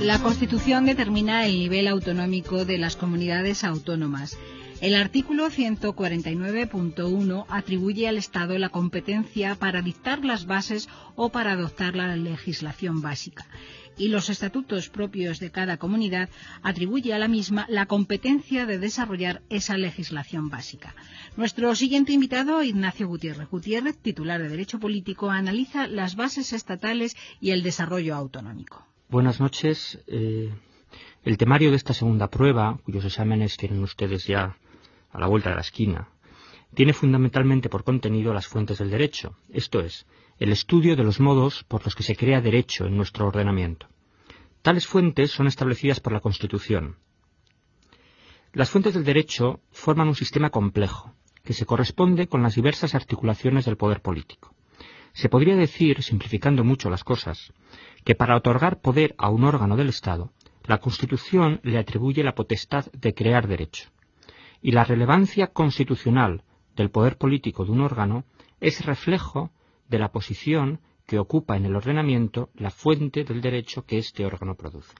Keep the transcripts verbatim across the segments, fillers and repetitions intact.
La Constitución determina el nivel autonómico de las comunidades autónomas. El artículo ciento cuarenta y nueve punto uno atribuye al Estado la competencia para dictar las bases o para adoptar la legislación básica. Y los estatutos propios de cada comunidad atribuye a la misma la competencia de desarrollar esa legislación básica. Nuestro siguiente invitado, Ignacio Gutiérrez Gutiérrez, titular de Derecho Político, analiza las bases estatales y el desarrollo autonómico. Buenas noches. Eh, el temario de esta segunda prueba, cuyos exámenes tienen ustedes ya a la vuelta de la esquina, tiene fundamentalmente por contenido las fuentes del derecho, esto es, el estudio de los modos por los que se crea derecho en nuestro ordenamiento. Tales fuentes son establecidas por la Constitución. Las fuentes del derecho forman un sistema complejo, que se corresponde con las diversas articulaciones del poder político. Se podría decir, simplificando mucho las cosas, que para otorgar poder a un órgano del Estado, la Constitución le atribuye la potestad de crear derecho. Y la relevancia constitucional del poder político de un órgano es reflejo de la posición que ocupa en el ordenamiento la fuente del derecho que este órgano produce.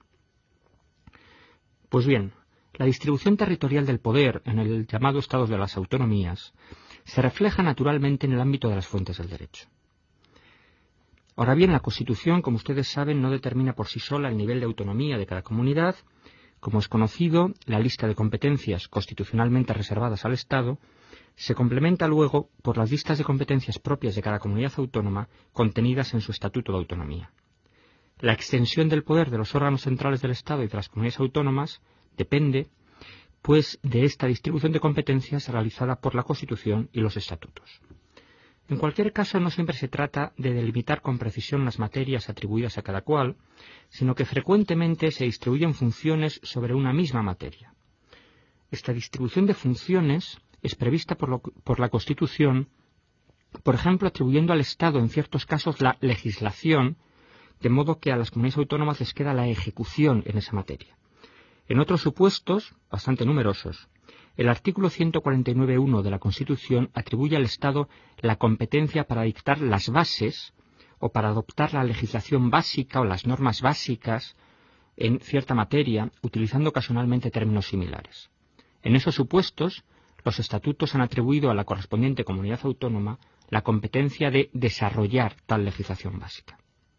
Pues bien, la distribución territorial del poder en el llamado Estado de las Autonomías se refleja naturalmente en el ámbito de las fuentes del derecho. Ahora bien, la Constitución, como ustedes saben, no determina por sí sola el nivel de autonomía de cada comunidad. Como es conocido, la lista de competencias constitucionalmente reservadas al Estado se complementa luego por las listas de competencias propias de cada comunidad autónoma contenidas en su Estatuto de Autonomía. La extensión del poder de los órganos centrales del Estado y de las comunidades autónomas depende, pues, de esta distribución de competencias realizada por la Constitución y los estatutos. En cualquier caso, no siempre se trata de delimitar con precisión las materias atribuidas a cada cual, sino que frecuentemente se distribuyen funciones sobre una misma materia. Esta distribución de funciones es prevista por, lo, por la Constitución, por ejemplo, atribuyendo al Estado en ciertos casos la legislación, de modo que a las comunidades autónomas les queda la ejecución en esa materia. En otros supuestos, bastante numerosos, el artículo ciento cuarenta y nueve punto uno de la Constitución atribuye al Estado la competencia para dictar las bases o para adoptar la legislación básica o las normas básicas en cierta materia, utilizando ocasionalmente términos similares. En esos supuestos, los estatutos han atribuido a la correspondiente comunidad autónoma la competencia de desarrollar tal legislación básica.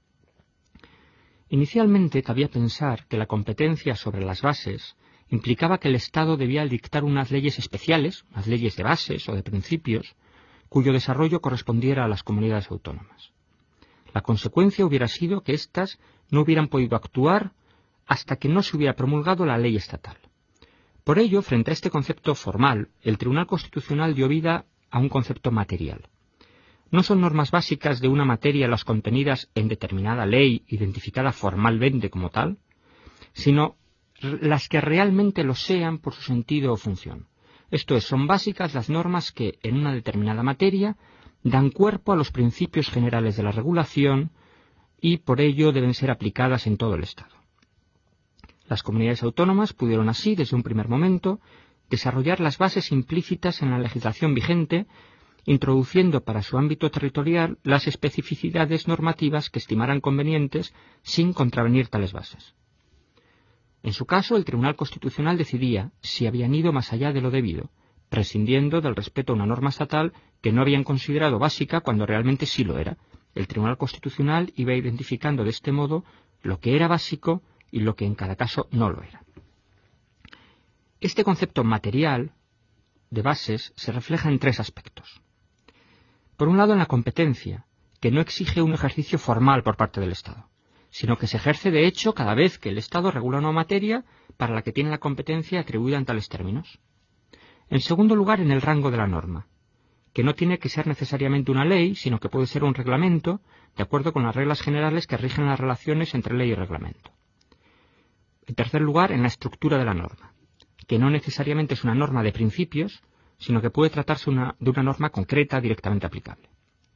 Inicialmente cabía pensar que la competencia sobre las bases implicaba que el Estado debía dictar unas leyes especiales, unas leyes de bases o de principios, cuyo desarrollo correspondiera a las comunidades autónomas. La consecuencia hubiera sido que éstas no hubieran podido actuar hasta que no se hubiera promulgado la ley estatal. Por ello, frente a este concepto formal, el Tribunal Constitucional dio vida a un concepto material. No son normas básicas de una materia las contenidas en determinada ley, identificada formalmente como tal, sino las que realmente lo sean por su sentido o función. Esto es, son básicas las normas que, en una determinada materia, dan cuerpo a los principios generales de la regulación y, por ello, deben ser aplicadas en todo el Estado. Las comunidades autónomas pudieron así, desde un primer momento, desarrollar las bases implícitas en la legislación vigente, introduciendo para su ámbito territorial las especificidades normativas que estimaran convenientes sin contravenir tales bases. En su caso, el Tribunal Constitucional decidía si habían ido más allá de lo debido, prescindiendo del respeto a una norma estatal que no habían considerado básica cuando realmente sí lo era. El Tribunal Constitucional iba identificando de este modo lo que era básico y lo que en cada caso no lo era. Este concepto material de bases se refleja en tres aspectos. Por un lado, en la competencia, que no exige un ejercicio formal por parte del Estado, sino que se ejerce de hecho cada vez que el Estado regula una materia para la que tiene la competencia atribuida en tales términos. En segundo lugar, en el rango de la norma, que no tiene que ser necesariamente una ley, sino que puede ser un reglamento, de acuerdo con las reglas generales que rigen las relaciones entre ley y reglamento. En tercer lugar, en la estructura de la norma, que no necesariamente es una norma de principios, sino que puede tratarse una, de una norma concreta directamente aplicable.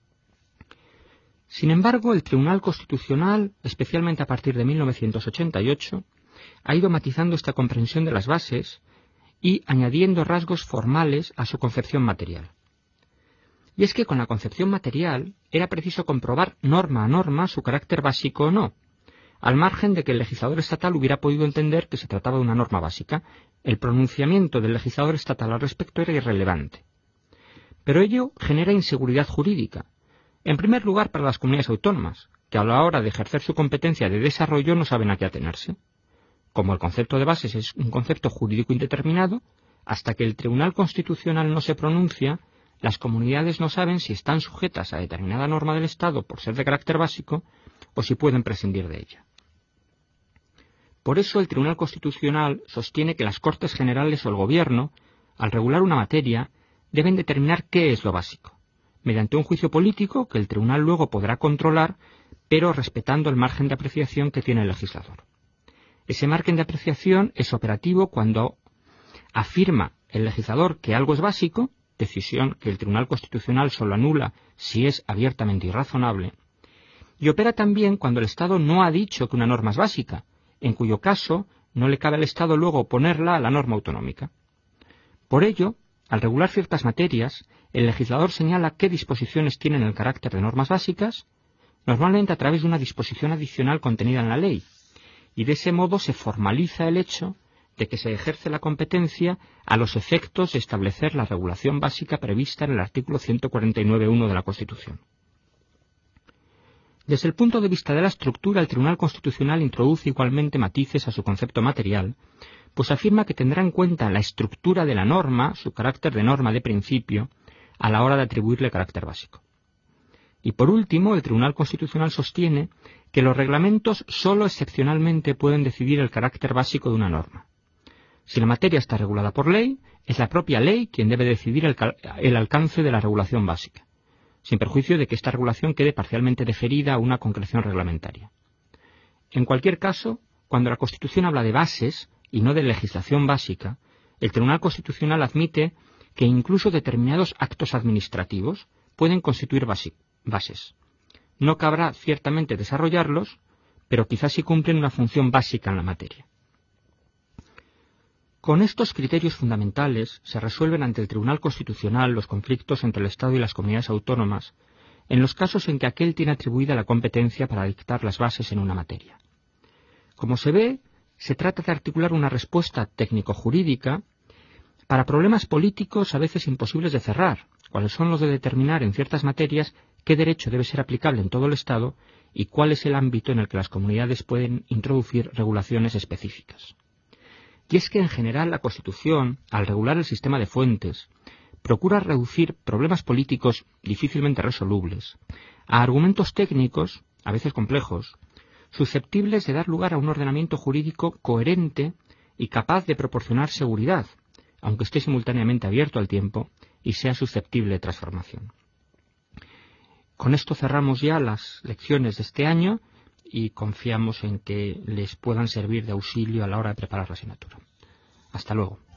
Sin embargo, el Tribunal Constitucional, especialmente a partir de mil novecientos ochenta y ocho, ha ido matizando esta comprensión de las bases y añadiendo rasgos formales a su concepción material. Y es que con la concepción material era preciso comprobar norma a norma su carácter básico o no, al margen de que el legislador estatal hubiera podido entender que se trataba de una norma básica. El pronunciamiento del legislador estatal al respecto era irrelevante. Pero ello genera inseguridad jurídica. En primer lugar, para las comunidades autónomas, que a la hora de ejercer su competencia de desarrollo no saben a qué atenerse. Como el concepto de bases es un concepto jurídico indeterminado, hasta que el Tribunal Constitucional no se pronuncia, las comunidades no saben si están sujetas a determinada norma del Estado por ser de carácter básico o si pueden prescindir de ella. Por eso el Tribunal Constitucional sostiene que las Cortes Generales o el Gobierno, al regular una materia, deben determinar qué es lo básico, mediante un juicio político que el Tribunal luego podrá controlar, pero respetando el margen de apreciación que tiene el legislador. Ese margen de apreciación es operativo cuando afirma el legislador que algo es básico, decisión que el Tribunal Constitucional solo anula si es abiertamente irrazonable, y opera también cuando el Estado no ha dicho que una norma es básica, en cuyo caso no le cabe al Estado luego oponerla a la norma autonómica. Por ello, al regular ciertas materias, el legislador señala qué disposiciones tienen el carácter de normas básicas, normalmente a través de una disposición adicional contenida en la ley, y de ese modo se formaliza el hecho de que se ejerce la competencia a los efectos de establecer la regulación básica prevista en el artículo ciento cuarenta y nueve punto uno de la Constitución. Desde el punto de vista de la estructura, el Tribunal Constitucional introduce igualmente matices a su concepto material, pues afirma que tendrá en cuenta la estructura de la norma, su carácter de norma de principio, a la hora de atribuirle carácter básico. Y por último, el Tribunal Constitucional sostiene que los reglamentos sólo excepcionalmente pueden decidir el carácter básico de una norma. Si la materia está regulada por ley, es la propia ley quien debe decidir el, el alcance de la regulación básica, sin perjuicio de que esta regulación quede parcialmente deferida a una concreción reglamentaria. En cualquier caso, cuando la Constitución habla de bases y no de legislación básica, el Tribunal Constitucional admite que incluso determinados actos administrativos pueden constituir bases. No cabrá ciertamente desarrollarlos, pero quizás sí cumplen una función básica en la materia. Con estos criterios fundamentales se resuelven ante el Tribunal Constitucional los conflictos entre el Estado y las comunidades autónomas, en los casos en que aquel tiene atribuida la competencia para dictar las bases en una materia. Como se ve, se trata de articular una respuesta técnico-jurídica para problemas políticos a veces imposibles de cerrar, cuáles son los de determinar en ciertas materias qué derecho debe ser aplicable en todo el Estado y cuál es el ámbito en el que las comunidades pueden introducir regulaciones específicas. Y es que en general la Constitución, al regular el sistema de fuentes, procura reducir problemas políticos difícilmente resolubles a argumentos técnicos, a veces complejos, susceptibles de dar lugar a un ordenamiento jurídico coherente y capaz de proporcionar seguridad, aunque esté simultáneamente abierto al tiempo y sea susceptible de transformación. Con esto cerramos ya las lecciones de este año y confiamos en que les puedan servir de auxilio a la hora de preparar la asignatura. Hasta luego.